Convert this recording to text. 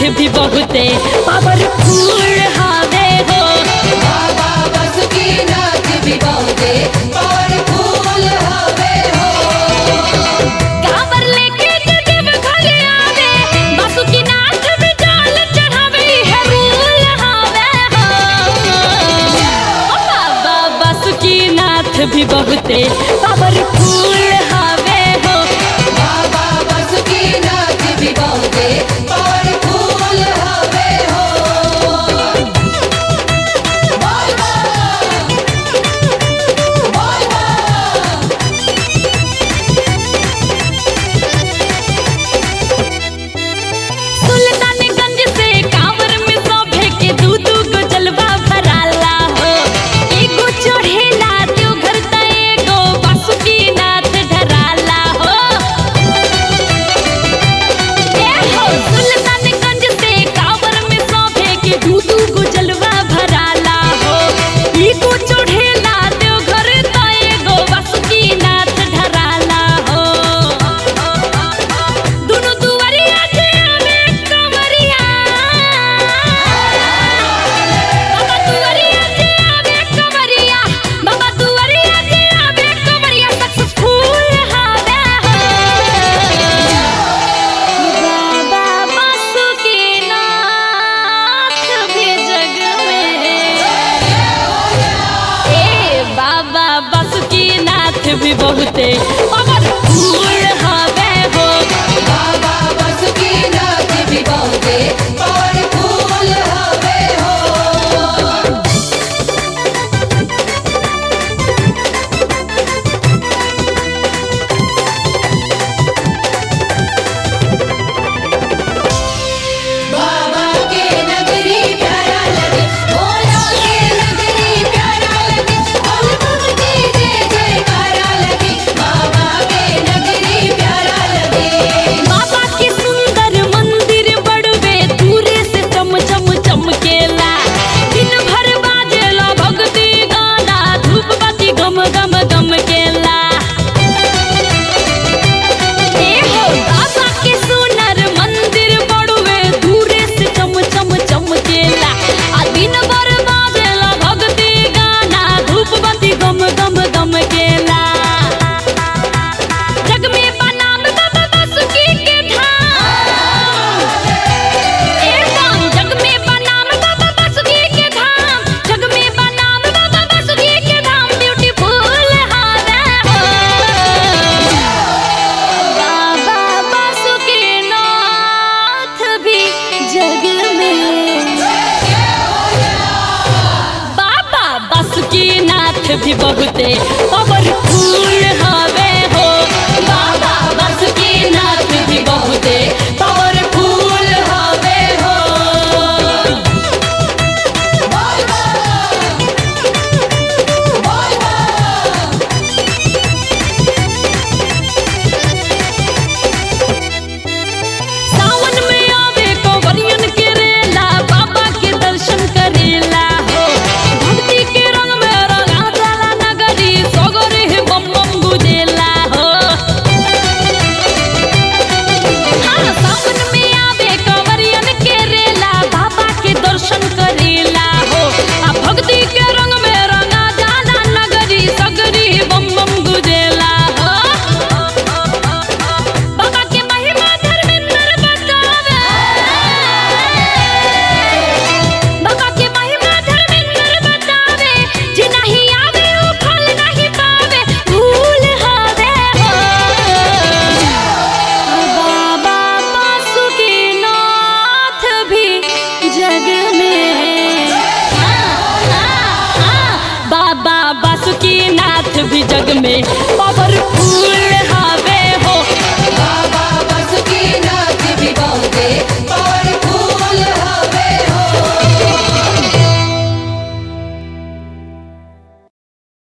भी बहुते पावरफुल हवे हो। बाबा बासुकीनाथ भी बहुते पावरफुल हवे हो। कांवर लेके देव घर आवे, बासुकीनाथ भी जल चढ़ावे है रूल हवे हो। बाबा बासुकीनाथ भी बहुते पावरफुल हवे हो। बाबा बासुकीनाथ भी बहुते पावरफुल हवे हो। बोल बम बोल बम। सुल्तानगंज से कांवर में सभे के दू गो जलवा भराला हो। एगो चढ़ेला देवघर त एगो बासुकीनाथ धराला हो। ए हो सुल्तानगंज से कांवर में सभे के दू गो जलवा भराला हो। एगो चढ़ेला देवघर त एगो बासुकीनाथ धराला हो। दुनु दुवरिया जे आवे कमरिया, बाबा दुवरिया जे आवे कमरिया, बाबा दुवरिया जे आवे कमरिया सक्सेसफुल हवे हो। बाबा बासुकीनाथ भी जग में, ए बाबा बासुकीनाथ भी बहुते पावरफुल हवे हो। बाबा बासुकीनाथ भी बहुते पावरफुल हवे हो। बाबा के नगरी प्यारा लगे, भोला के नगरी प्यारा लगे, बोल बम की जय जयकारा लगे। बाबा के नगरी प्यारा लगे। बाबा के सुंदर मंदिर बड़वे दूरे से चम चम चमकेला। दिन भर बाजेला भक्ति गाना, धूप बत्ती गम गम गम केला। ए हो बाबा के सुंदर मंदिर बड़वे दूरे से चम चम चमकेला। आ दिन भर बाजेला भक्ति गाना, धूप बत्ती गम गम गम केला। जग में बनाम बाबा बासुकी के धाम, ए धाम जग में बनाम बाबा बासुकी के धाम, जग में बनाम बाबा बासुकी के धाम ब्यूटीफुल हवे हो। बाबा बासुकीनाथ भी जग में, बाबा बासुकीनाथ भी बहुते पावरफुल हवे हो। बाबा बासुकीनाथ भी बहुते पावरफुल हवे हो। बोल बम बोल बम। सावन में आवे कंवरियन के रेला, बाबा के दर्शन करेला हो। भक्ति के रंग में रंगा जाला नगरी, सगरे बम बम गुजेला हो। हाँ सावन में आवे कंवरियन के रेला, बाबा के दर्शन करेला हो। आ भक्ति के रंग में रंगा जाला नगरी, सगरी बम बम गुजेला हो। बाबा के महिमा धर्मेंद्र बतावे, बाबा के महिमा धर्मेंद्र बतावे। जे नहीं आवे वो फल नहीं पावे, भूल हवे हो। बाबा बासुकीनाथ भी जग में, बाबा बासुकीनाथ भी जग में पावरफुल